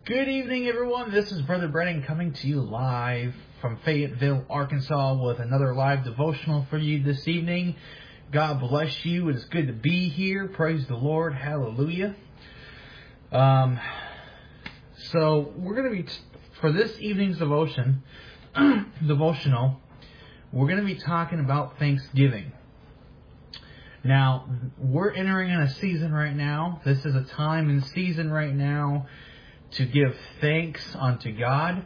Good evening, everyone. This is Brother Brennan coming to you live from Fayetteville, Arkansas with another live devotional for you this evening. God bless you. It is good to be here. Praise the Lord. Hallelujah. So we're going to be, for this evening's devotional, we're going to be talking about Thanksgiving. Now, we're entering in a season right now. This is a time and season right now to give thanks unto God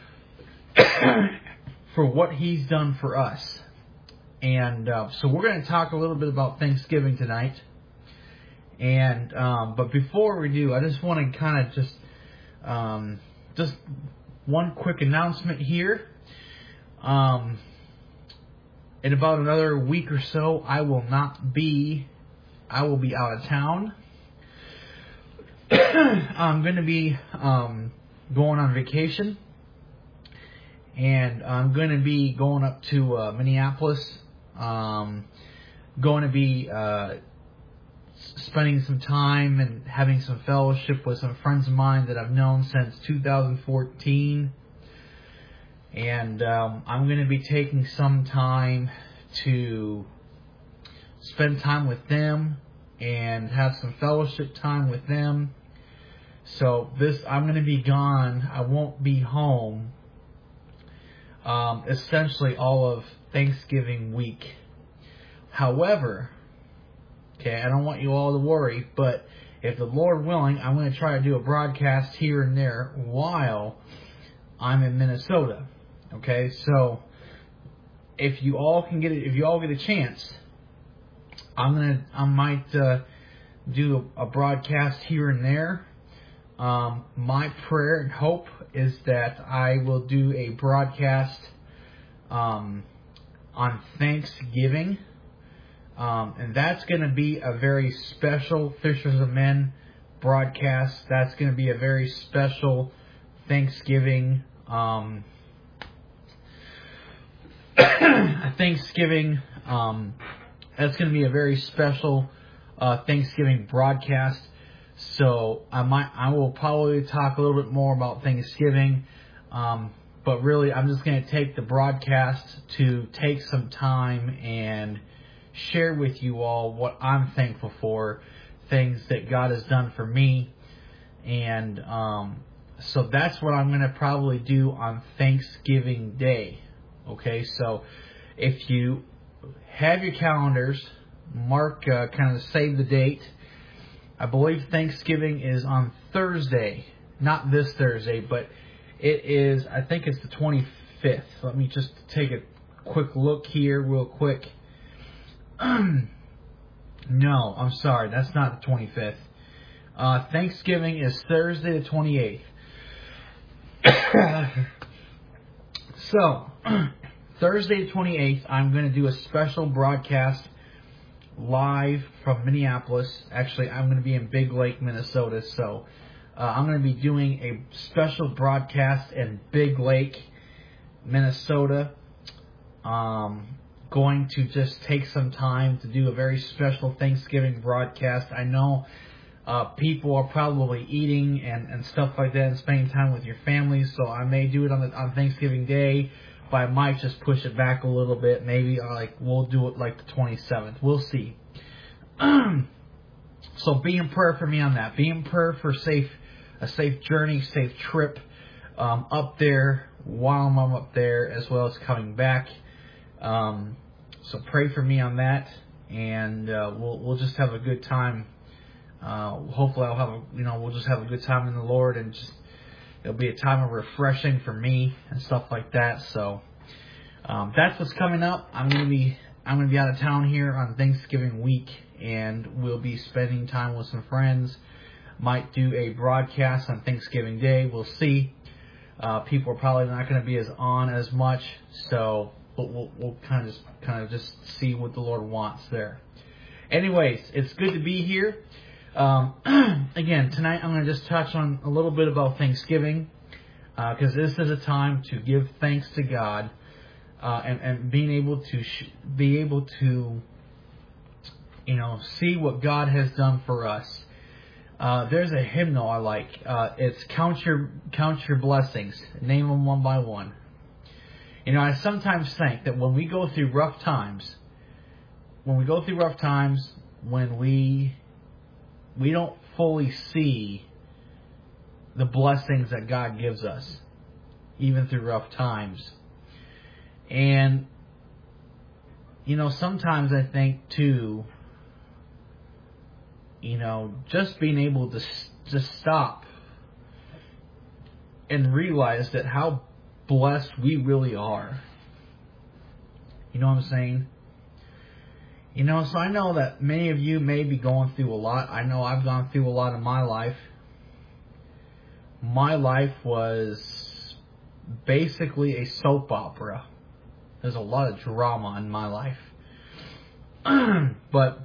for what He's done for us. And so we're going to talk a little bit about Thanksgiving tonight. And but before we do, I just want to kind of just one quick announcement here. In about another week or so, I will be out of town. I'm going to be going on vacation, and I'm going to be going up to Minneapolis. Going to be spending some time and having some fellowship with some friends of mine that I've known since 2014. And I'm going to be taking some time to spend time with them and have some fellowship time with them. So I'm going to be gone. I won't be home essentially all of Thanksgiving week. However, okay, I don't want you all to worry, but if the Lord willing, I'm going to try to do a broadcast here and there while I'm in Minnesota. Okay, so if you all get a chance, I might do a broadcast here and there. My prayer and hope is that I will do a broadcast on Thanksgiving, and that's going to be a very special Fishers of Men broadcast. That's going to be a very special Thanksgiving that's going to be a very special Thanksgiving broadcast. So I will probably talk a little bit more about Thanksgiving, but really I'm just going to take the broadcast to take some time and share with you all what I'm thankful for, things that God has done for me, and so that's what I'm going to probably do on Thanksgiving Day. Okay, so if you have your calendars, mark, kind of save the date. I believe Thanksgiving is on Thursday, not this Thursday, but it is, I think it's the 25th. Let me just take a quick look here real quick. No, I'm sorry, that's not the 25th. Thanksgiving is Thursday the 28th. So, Thursday the 28th, I'm going to do a special broadcast live from Minneapolis. Actually, I'm going to be in Big Lake, Minnesota. So, I'm going to be doing a special broadcast in Big Lake, Minnesota. Going to just take some time to do a very special Thanksgiving broadcast. I know people are probably eating and stuff like that and spending time with your families, so I may do it on Thanksgiving Day, but I might just push it back a little bit. Maybe we'll do it like the 27th. We'll see. So be in prayer for me on that. Be in prayer for a safe journey, safe trip up there while I'm up there, as well as coming back. So pray for me on that, and we'll just have a good time. Hopefully we'll just have a good time in the Lord, and just it'll be a time of refreshing for me and stuff like that. So that's what's coming up. I'm gonna be out of town here on Thanksgiving week, and we'll be spending time with some friends. Might do a broadcast on Thanksgiving Day. We'll see. People are probably not going to be on as much, so we'll kind of just see what the Lord wants there. Anyways, it's good to be here. Again, tonight I'm going to just touch on a little bit about Thanksgiving, because this is a time to give thanks to God, and being able to see what God has done for us. There's a hymnal I like. It's count your blessings, name them one by one. You know, I sometimes think that when we go through rough times, when we don't fully see the blessings that God gives us, even through rough times. And, you know, sometimes I think too, you know, just being able to stop and realize that how blessed we really are. You know what I'm saying? You know, so I know that many of you may be going through a lot. I know I've gone through a lot in my life. My life was basically a soap opera. There's a lot of drama in my life. But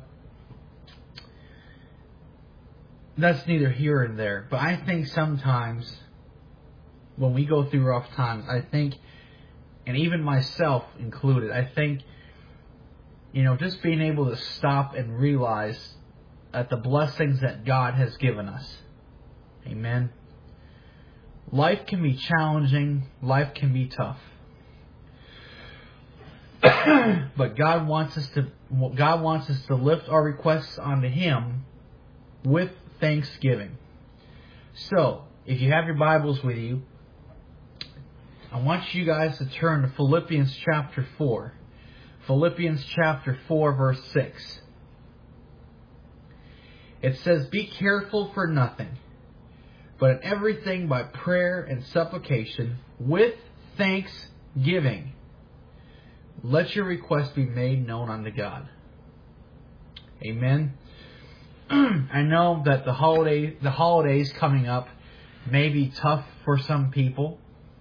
that's neither here nor there. But I think sometimes when we go through rough times, I think, and even myself included, I think, you know, just being able to stop and realize that the blessings that God has given us. Amen. Life can be challenging. Life can be tough. But God wants us to lift our requests onto Him with thanksgiving. So, if you have your Bibles with you, I want you guys to turn to Philippians chapter 4. Philippians chapter 4, verse 6. It says, "Be careful for nothing, but in everything by prayer and supplication, with thanksgiving, let your requests be made known unto God." Amen. I know that the holidays coming up may be tough for some people.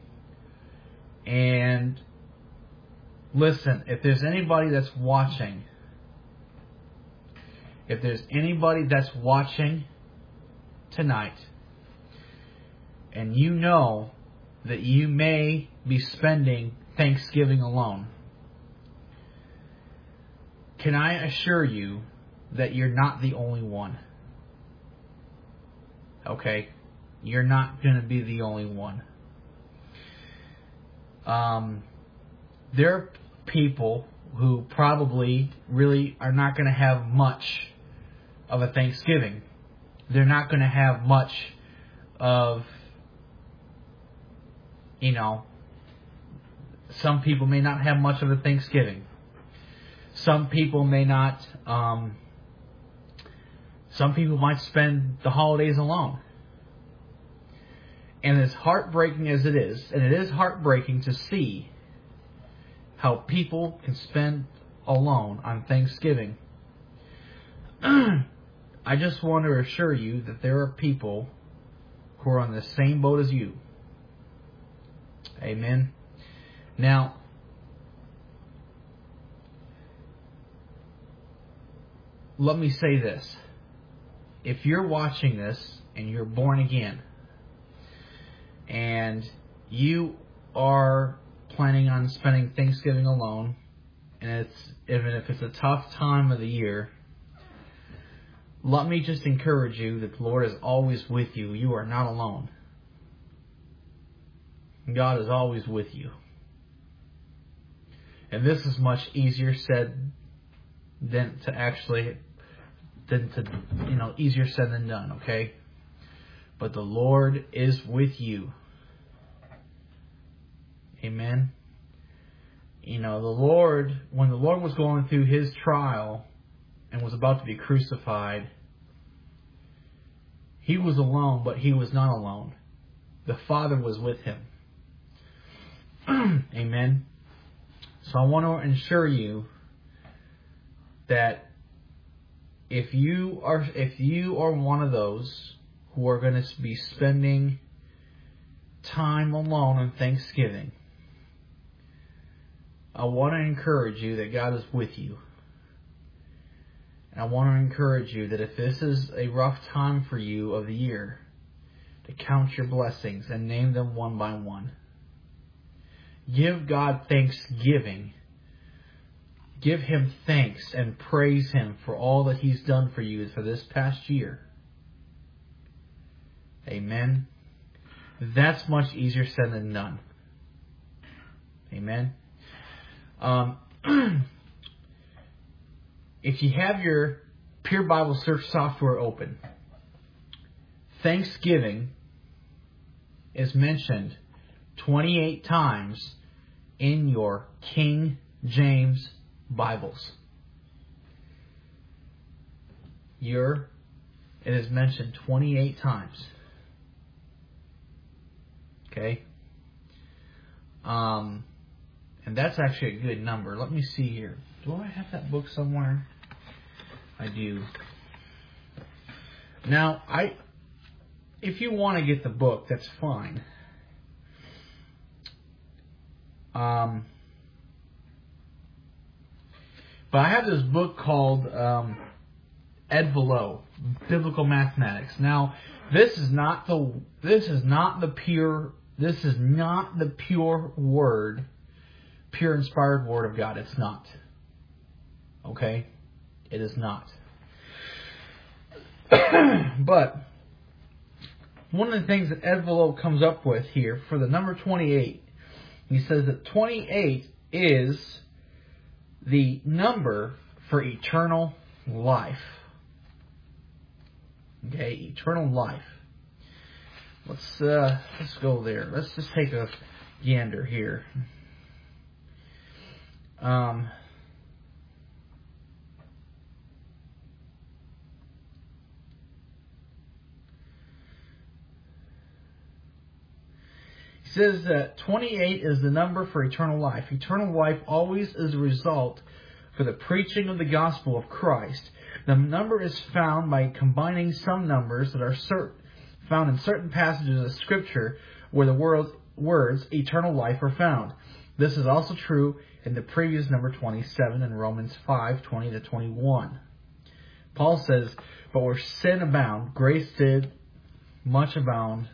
And listen, if there's anybody that's watching, tonight, and you know that you may be spending Thanksgiving alone, can I assure you that you're not the only one? Okay? You're not going to be the only one. There are people who probably really are not going to have much of a Thanksgiving. They're not going to have much of, you know, some people may not have much of a Thanksgiving. Some people may not, some people might spend the holidays alone. And as heartbreaking as it is, and it is heartbreaking to see how people can spend alone on Thanksgiving, I just want to assure you that there are people who are on the same boat as you. Amen. Now, let me say this. If you're watching this and you're born again, and you are planning on spending Thanksgiving alone, and even if it's a tough time of the year, let me just encourage you that the Lord is always with you. You are not alone. God is always with you. And this is much easier said easier said than done, okay? But the Lord is with you. Amen. You know, when the Lord was going through His trial and was about to be crucified, He was alone, but He was not alone. The Father was with Him. Amen. So I want to assure you that if you are one of those who are going to be spending time alone on Thanksgiving, I want to encourage you that God is with you. And I want to encourage you that if this is a rough time for you of the year, to count your blessings and name them one by one. Give God thanksgiving. Give Him thanks and praise Him for all that He's done for you for this past year. Amen. That's much easier said than done. Amen. If you have your Pure Bible search software open, Thanksgiving is mentioned 28 times in your King James Bibles. It is mentioned 28 times. Okay? And that's actually a good number. Let me see here. Do I have that book somewhere? I do. Now, if you want to get the book, that's fine. But I have this book called Ed Velo, Biblical Mathematics. Now, this is not the pure word, pure inspired word of God. It's not. Okay? It is not. But one of the things that Ed Velo comes up with here for the number 28, he says that 28 is the number for eternal life. Okay, eternal life. Let's go there. Let's just take a gander here. He says that 28 is the number for eternal life. Eternal life always is a result for the preaching of the gospel of Christ. The number is found by combining some numbers that are found in certain passages of Scripture where the words eternal life are found. This is also true in the previous number 27 in Romans 5:20-21. Paul says, "But where sin abound, grace did much abound.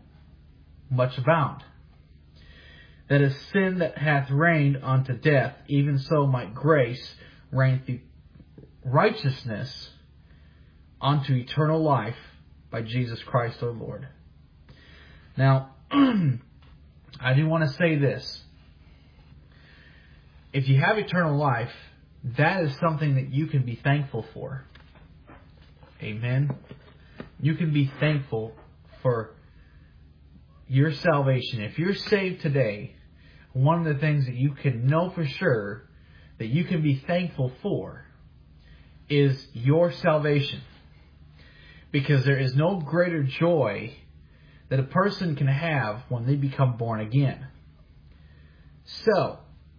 That is, sin that hath reigned unto death, even so might grace reign through righteousness unto eternal life by Jesus Christ our Lord." Now, I do want to say this. If you have eternal life, that is something that you can be thankful for. Amen. You can be thankful for your salvation. If you're saved today, one of the things that you can know for sure that you can be thankful for is your salvation. Because there is no greater joy that a person can have when they become born again. So,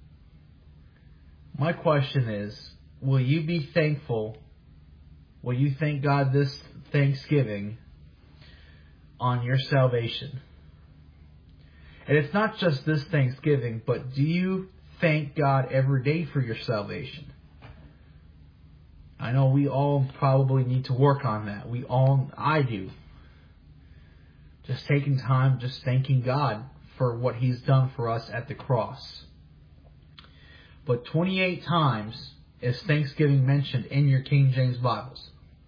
my question is, will you be thankful? Will you thank God this Thanksgiving on your salvation? And it's not just this Thanksgiving, but do you thank God every day for your salvation? I know we all probably need to work on that. I do. Just taking time, just thanking God for what He's done for us at the cross. But 28 times is Thanksgiving mentioned in your King James Bibles.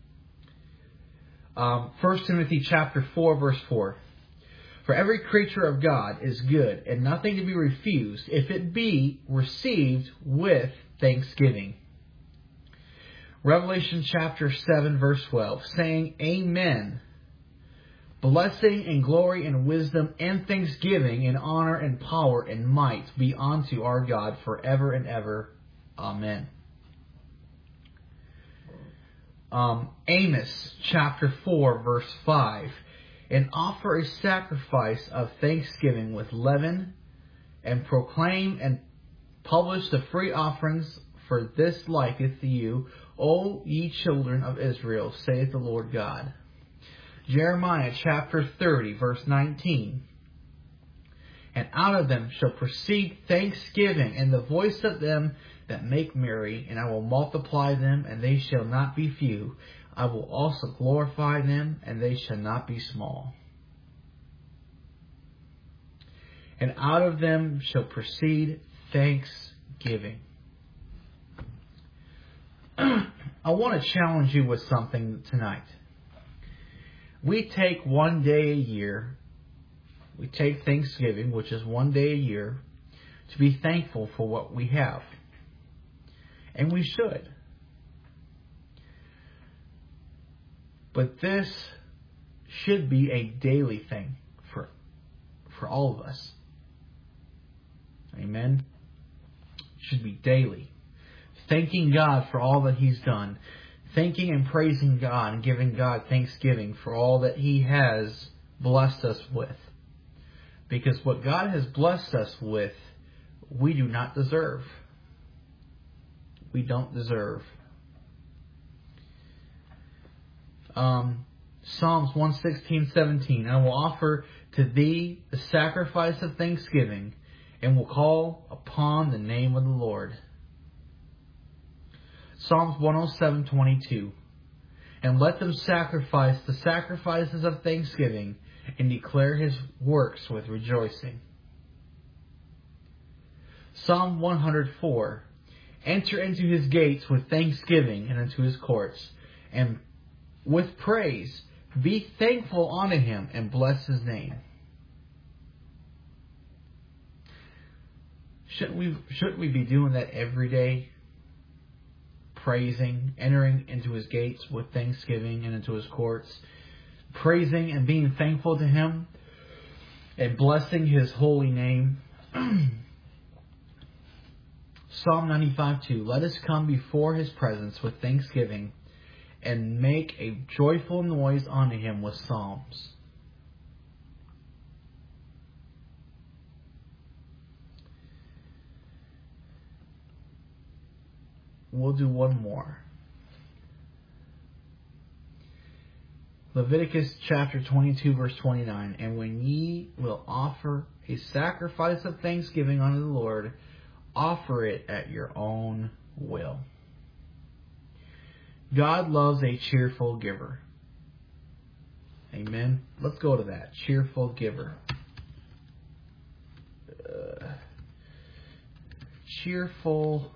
1 Timothy chapter 4, verse 4. "For every creature of God is good, and nothing to be refused, if it be received with thanksgiving." Revelation chapter 7, verse 12, saying, "Amen. Blessing and glory and wisdom and thanksgiving and honor and power and might be unto our God forever and ever. Amen." Amos chapter 4, verse 5. "And offer a sacrifice of thanksgiving with leaven, and proclaim and publish the free offerings, for this liketh you, O ye children of Israel, saith the Lord God." Jeremiah chapter 30, verse 19. "And out of them shall proceed thanksgiving, and the voice of them that make merry, and I will multiply them, and they shall not be few. I will also glorify them, and they shall not be small. And out of them shall proceed thanksgiving." I want to challenge you with something tonight. we take one day a year, we take Thanksgiving, which is one day a year, to be thankful for what we have. And we should. But this should be a daily thing for all of us. Amen? It should be daily. Thanking God for all that He's done. Thanking and praising God and giving God thanksgiving for all that He has blessed us with. Because what God has blessed us with, we do not deserve. We don't deserve. Psalms 116:17. I will offer to Thee the sacrifice of thanksgiving, and will call upon the name of the Lord. Psalms 107:22. And let them sacrifice the sacrifices of thanksgiving, and declare His works with rejoicing. Psalm 104. Enter into His gates with thanksgiving, and into His courts, and with praise. Be thankful unto Him, and bless His name. Shouldn't we be doing that every day? Praising, entering into His gates with thanksgiving and into His courts, praising and being thankful to Him, and blessing His holy name. Psalm 95:2. Let us come before His presence with thanksgiving, and make a joyful noise unto Him with psalms. We'll do one more. Leviticus chapter 22 verse 29. And when ye will offer a sacrifice of thanksgiving unto the Lord, offer it at your own will. God loves a cheerful giver. Amen. Let's go to that. Cheerful giver. Cheerful.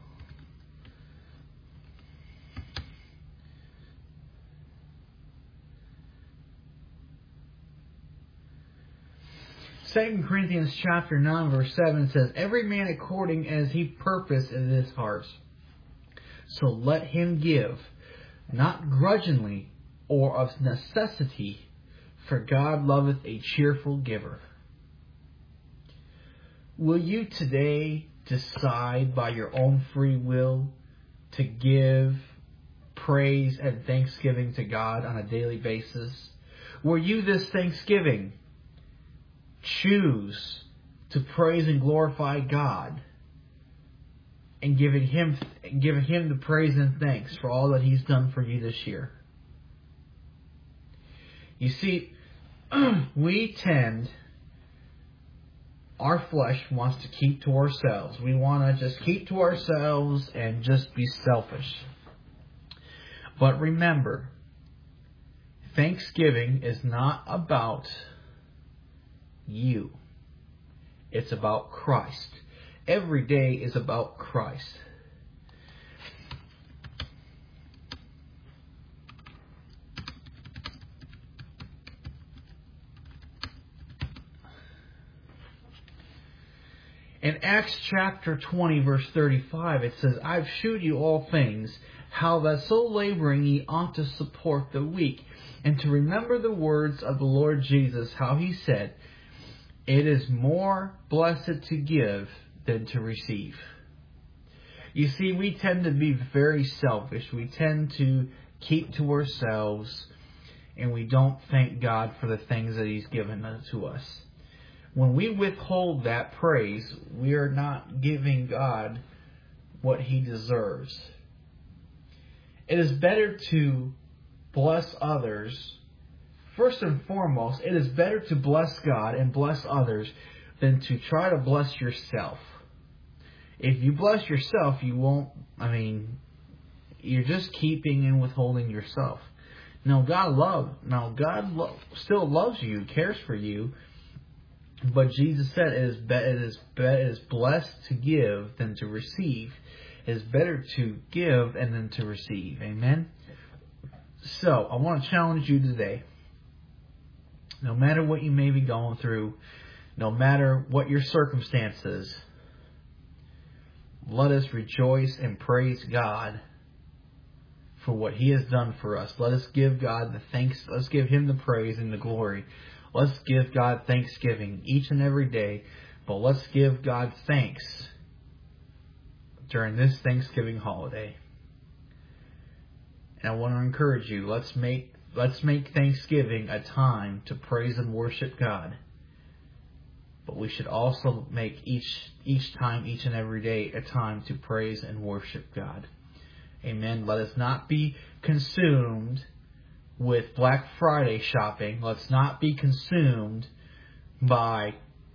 2 Corinthians chapter 9 verse 7 says, every man according as he purposed in his heart. So let him give, not grudgingly or of necessity, for God loveth a cheerful giver. Will you today decide by your own free will to give praise and thanksgiving to God on a daily basis? Will you this Thanksgiving choose to praise and glorify God and giving Him the praise and thanks for all that He's done for you this year? You see, our flesh wants to keep to ourselves. We want to just keep to ourselves and just be selfish. But remember, Thanksgiving is not about you. It's about Christ. Every day is about Christ. In Acts chapter 20 verse 35 it says, I've shewed you all things, how that so laboring ye ought to support the weak, and to remember the words of the Lord Jesus, how He said, it is more blessed to give than to receive. You see, we tend to be very selfish. We tend to keep to ourselves, and we don't thank God for the things that He's given to us. When we withhold that praise, we are not giving God what He deserves. It is better to bless others. First and foremost, it is better to bless God and bless others than to try to bless yourself. If you bless yourself, you're just keeping and withholding yourself. Now, God still loves you, cares for you, but Jesus said it is blessed to give than to receive. It is better to give and than to receive. Amen? So, I want to challenge you today. No matter what you may be going through, no matter what your circumstances, let us rejoice and praise God for what He has done for us. Let us give God the thanks. Let's give Him the praise and the glory. Let's give God thanksgiving each and every day. But let's give God thanks during this Thanksgiving holiday. And I want to encourage you, let's make Thanksgiving a time to praise and worship God. But we should also make each time, each and every day, a time to praise and worship God. Amen. Let us not be consumed with Black Friday shopping. Let's not be consumed by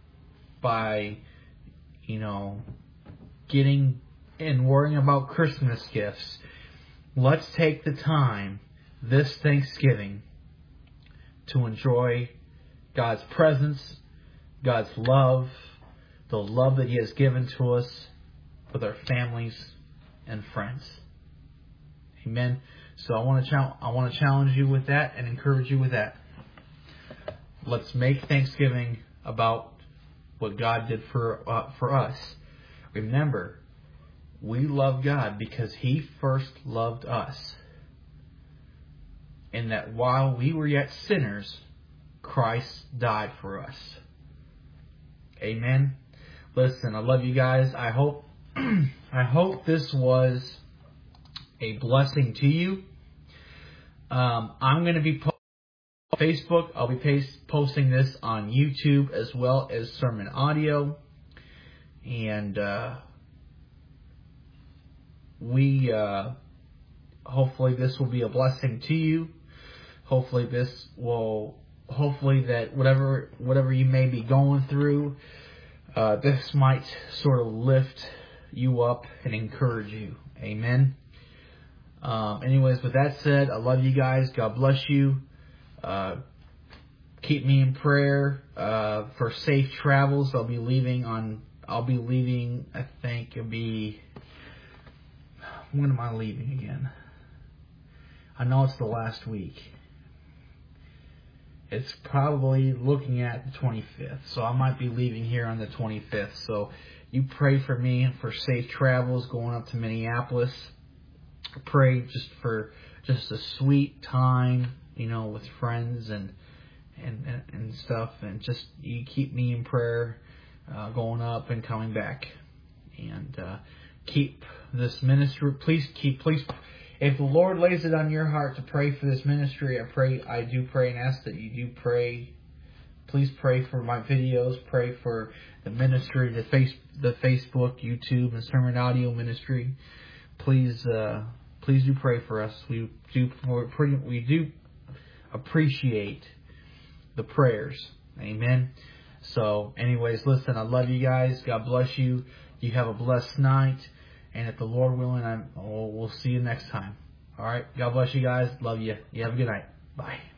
getting and worrying about Christmas gifts. Let's take the time this Thanksgiving to enjoy God's presence, God's love, the love that He has given to us with our families and friends. Amen. So I want to challenge you with that and encourage you with that. Let's make Thanksgiving about what God did for us. Remember, we love God because He first loved us. And that while we were yet sinners, Christ died for us. Amen. Listen, I love you guys. I hope this was a blessing to you. I'm going to be posting on Facebook. I'll be posting this on YouTube as well as sermon audio. And hopefully this will be a blessing to you. Hopefully that whatever you may be going through, this might sort of lift you up and encourage you. Amen. Anyways, with that said, I love you guys. God bless you. Keep me in prayer for safe travels. I'll be leaving. I think it'll be. When am I leaving again? I know it's the last week. It's probably looking at the 25th. So I might be leaving here on the 25th. So you pray for me for safe travels going up to Minneapolis. Pray just for a sweet time, with friends and stuff. And just you keep me in prayer going up and coming back. And keep this ministry. Please. If the Lord lays it on your heart to pray for this ministry, I do pray and ask that you do pray. Please pray for my videos. Pray for the ministry, the Facebook, YouTube, and sermon audio ministry. Please do pray for us. We do appreciate the prayers. Amen. So, anyways, listen. I love you guys. God bless you. You have a blessed night. And if the Lord willing, we'll see you next time. All right. God bless you guys. Love you. You have a good night. Bye.